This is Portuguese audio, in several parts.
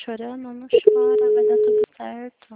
chorando? Não chora, vai dar tudo certo.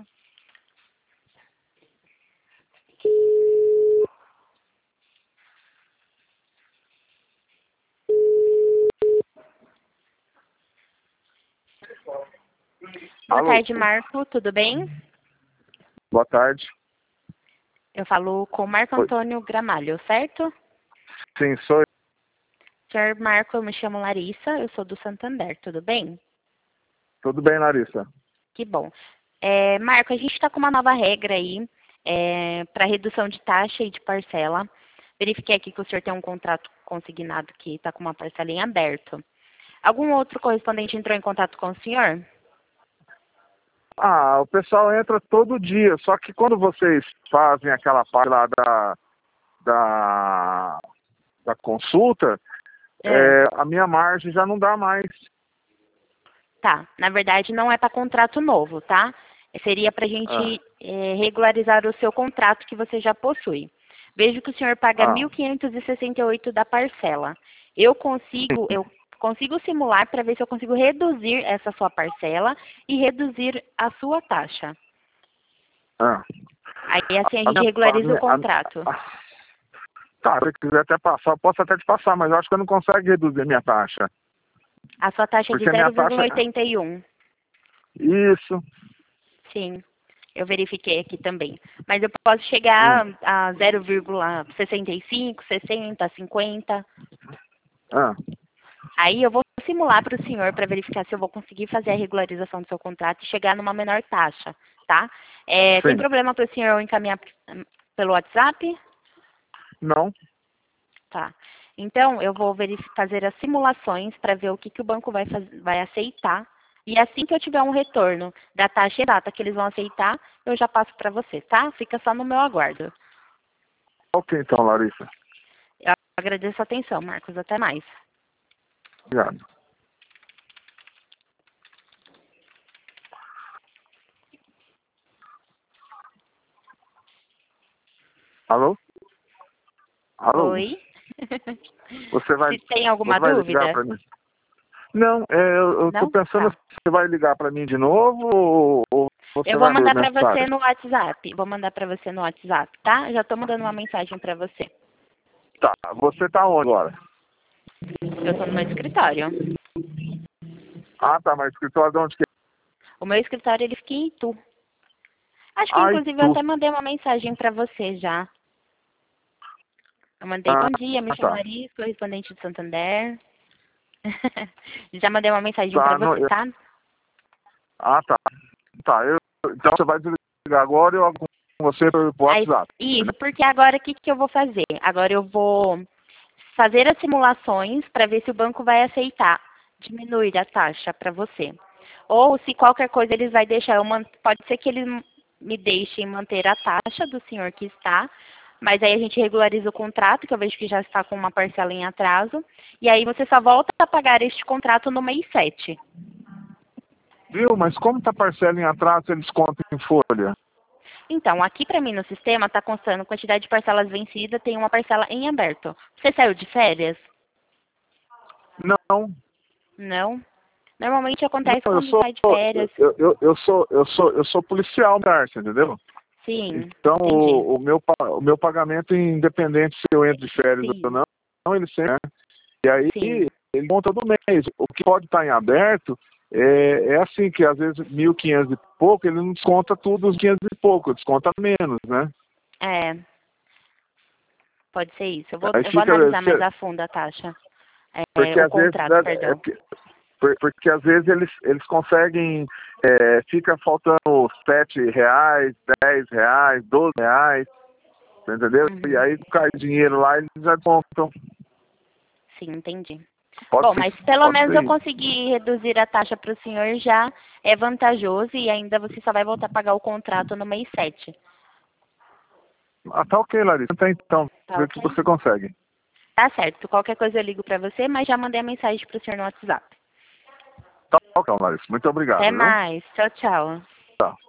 Boa Alô? tarde, Marco. Tudo bem? Boa tarde. Eu falo com o Marco Oi. Antônio Gramalho, certo? Sim, sou eu. Senhor Marco, eu me chamo Larissa, eu sou do Santander, tudo bem? Tudo bem, Larissa? Que bom. Marco, a gente está com uma nova regra aí para redução de taxa e de parcela. Verifiquei aqui que o senhor tem um contrato consignado que está com uma parcela em aberto. Algum outro correspondente entrou em contato com o senhor? Ah, o pessoal entra todo dia, só que quando vocês fazem aquela parte lá da, da consulta, a minha margem já não dá mais. Tá, na verdade não é para contrato novo, tá? Seria para a Ah, gente regularizar o seu contrato que você já possui. Vejo que o senhor paga ah, 1.568 da parcela. Eu consigo simular para ver se eu consigo reduzir essa sua parcela e reduzir a sua taxa. ah. Aí assim a A gente minha, regulariza o contrato. tá, se você quiser até passar, eu posso até te passar, mas eu acho que eu não consigo reduzir a minha taxa. A sua taxa é de Porque a minha taxa. 0,81. Isso. Sim, eu verifiquei aqui também. Mas eu posso Hum, chegar a 0,65, 60, 50. ah, Aí eu vou simular para o senhor para verificar se eu vou conseguir fazer a regularização do seu contrato e chegar numa menor taxa, tá? Tem sim. problema para o senhor eu encaminhar pelo WhatsApp? Não? Tá. Então, eu vou fazer as simulações para ver o que, que o banco vai aceitar. E assim que eu tiver um retorno da taxa exata que eles vão aceitar, eu já passo para você, tá? Fica só no meu aguardo. Ok, então, Larissa. Eu agradeço a atenção, Marcos. Até mais. Obrigado. Alô? Alô? Oi? Você vai, Se tem alguma você vai ligar dúvida? para mim? Não, eu tô Não? pensando Tá. se você vai ligar para mim de novo ou você Eu vou vai por mandar para você mensagem. no WhatsApp. Vou mandar para você no WhatsApp, tá? Já estou mandando uma mensagem para você. Tá, você tá onde agora? Eu estou no meu escritório. Ah, tá, mas escritório de onde que é? O meu escritório ele fica em Itu. Acho que Ai, inclusive eu tu. até mandei uma mensagem para você já. Eu mandei Ah, bom dia, me chamo tá. Larissa, correspondente de Santander. Já mandei uma mensagem para Tá, não, você, tá? ah, tá. Tá, então você vai desligar agora e eu hago com você por Aí, WhatsApp. isso, porque agora o que, que eu vou fazer? Agora eu vou fazer as simulações para ver se o banco vai aceitar diminuir a taxa para você. Ou se qualquer coisa eles vai deixar, pode ser que eles me deixem manter a taxa do senhor que está, mas aí a gente regulariza o contrato, que eu vejo que já está com uma parcela em atraso, e aí você só volta a pagar este contrato no mês 7. Viu? Mas como tá parcela em atraso, eles contam em folha? Então, aqui para mim no sistema está constando quantidade de parcelas vencidas, tem uma parcela em aberto. Você saiu de férias? Não. Não? Normalmente acontece Não, quando sai de férias. eu sou policial, Márcio, entendeu? Sim, Então, entendi. o meu pagamento, independente se eu entro de férias ou Sim, não, ele sempre, né? E aí, sim. ele conta todo mês. O que pode estar em aberto é assim, que às vezes 1.500 e pouco, ele não desconta tudo os 500 e pouco, desconta menos, né? É, pode ser isso. Eu vou, Aí eu vou fica, analisar mais a fundo a taxa. porque O às vezes, contrato, né, perdão. porque às vezes eles conseguem, fica faltando R$ 7, R$ 10, R$ 12, entendeu? E Uhum. aí cai dinheiro lá, eles já descontam. Sim, entendi. Pode Bom, ser, mas pelo pode menos ser eu isso. consegui reduzir a taxa para o senhor já é vantajoso e ainda você só vai voltar a pagar o contrato no mês 7. Ah, tá ok, Larissa. Então, Tá vê o que ok? você consegue. Tá certo. Qualquer coisa eu ligo para você, mas já mandei a mensagem para o senhor no WhatsApp. Tá ok, Larissa. Muito Até obrigado, viu? mais. Tchau, tchau. Tá.